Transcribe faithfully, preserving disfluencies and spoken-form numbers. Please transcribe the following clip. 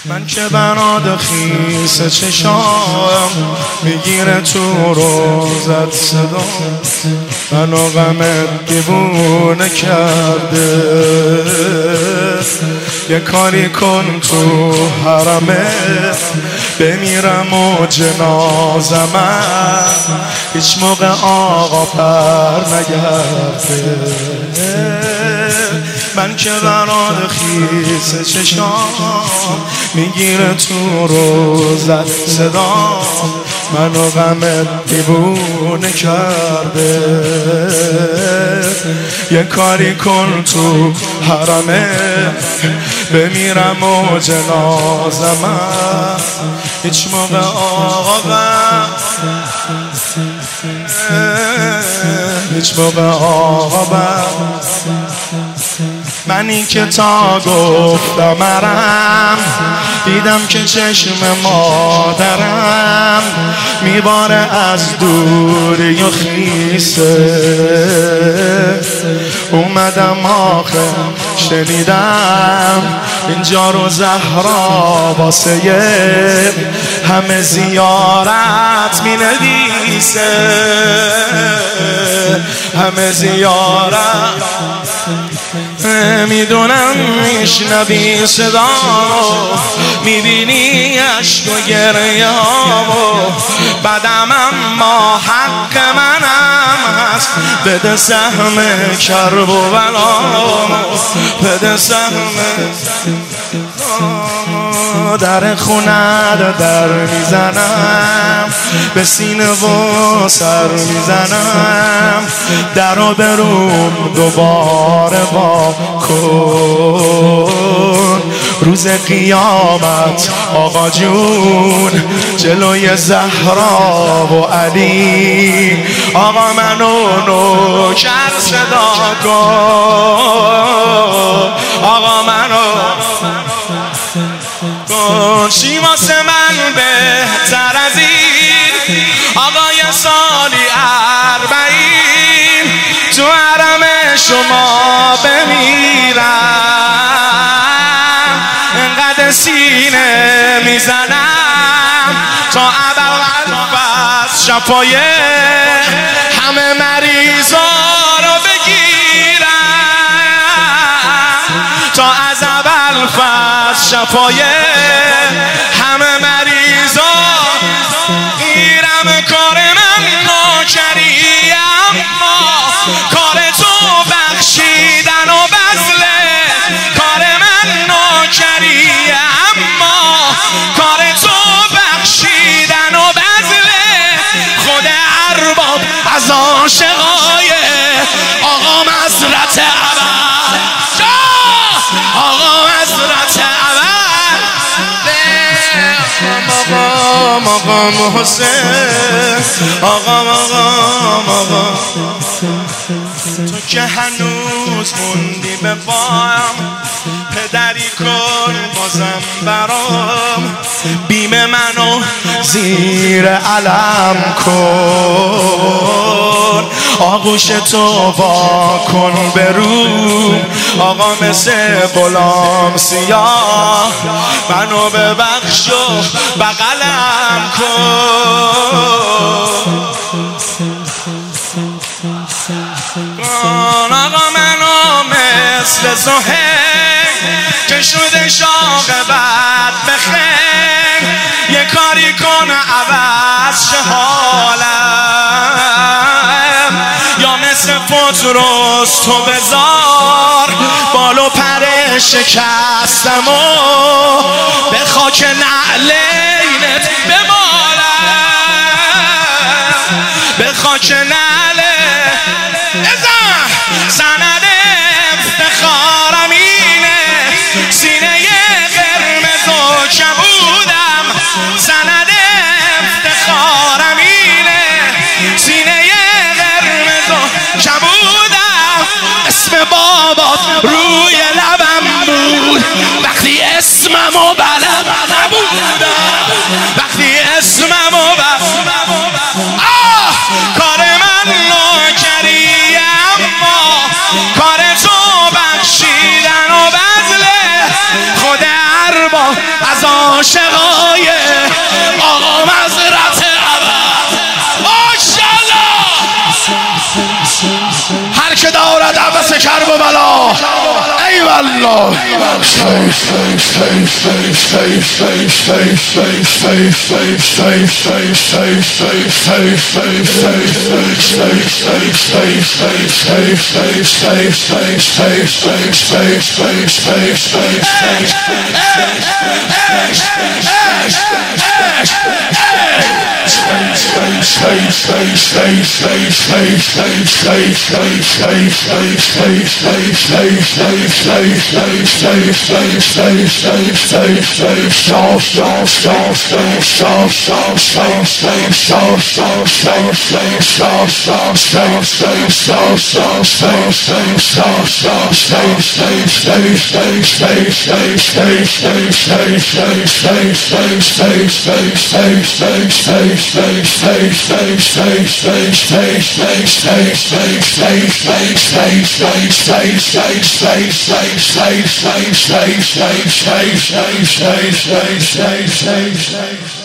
من که براد خیس چشام میگیره تو روزت صدا، منو غمت دیوونه کرده. یه کاری کن تو حرمه بمیرم و جنازمم هیچ موقع آقا پر نگرده. من که براد خیس چشام میگیره تو روزت صدا، منو غمت دیوونه کرده. یه کاری کن تو حرمه بمیرم و جنازمم هیچ موقع آقا هیچ موقع آقا منی که تا گفتم مرم دیدم که چشم مادرم میباره از دوری و خیسه. اومدم آخه شنیدم اینجا رو زهرا واسه همه زیارت می نویسه، همه زیارت میدونم میشنوی صدا، میبینی عشق و گریه‌امو، بدم اما حق منم هست. بده سهم کرب و بلامو، بده سهم در خونه در میزنم، به سینه و سر میزنم، در و بروم دوباره با کن. روز قیامت آقا جون جلوی زهرا و علی، آقا منو نوکر صدا کن، آقا منو چی واسه من بهتر از این، آقای سالی اربعین تو حرم شما بمیرم، انقدر سینه میزنم تا ابوالفضل شفای همه مریضا رو بگیرم، تا از ابوالفضل شفای همه مریضا گیرم. کار من نوکری اما کار تو بخشیدن و بذله، کار من نوکری اما کار تو بخشیدن و بذله. خود ارباب از عاشقای آقا حضرت ابد، آقا حضرت ابد، آقا مقام حسین، آقا مقام آقا. تو که هنوز موندی به پام، پدری کن بازم برام، بیم منو زیر علم کن، آغوش تو وا کن بروم، آقا مثل غلام سیاه منو ببخش و بغلم کن. آقا منو مثل زهیر که شده شاق بد بخیر، یه کاری کن عوض شه حالم، یا مثل پتروس تو بذار بال و پر شکستم و به خاک نعلینت بمالم، به خاک نعله ازم سند افتخارم اینه، سینه قرمز و کبودم، سند افتخارم اینه، سینه قرمز و کبودم، اسم بابات روی لبم بود وقتی اسممو بلد نبودم، وقتی اسممو بلد آه کار من نوکری اما کار تو بخشیدن و بذله. خود ارباب از الله Stay, stay, stay, stay, stay, stay, stay, stay, stay.